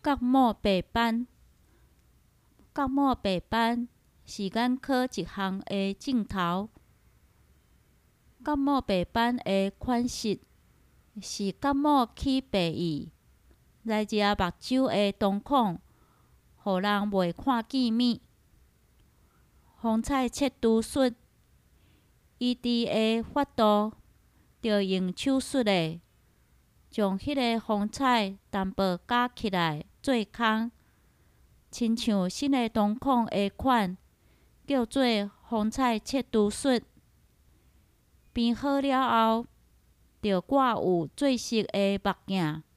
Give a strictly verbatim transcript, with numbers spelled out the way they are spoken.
角膜白斑，角膜白斑是眼科一项的镜头。角膜白斑的款式是角膜起白异，来自目睭的瞳孔，互人袂看见物。风采切除术，伊伫的幅度着用手术的，将迄个风采淡薄夹起来做空，亲像新的瞳孔的款，叫做风采切除术。编好了后，着挂有做色的目镜，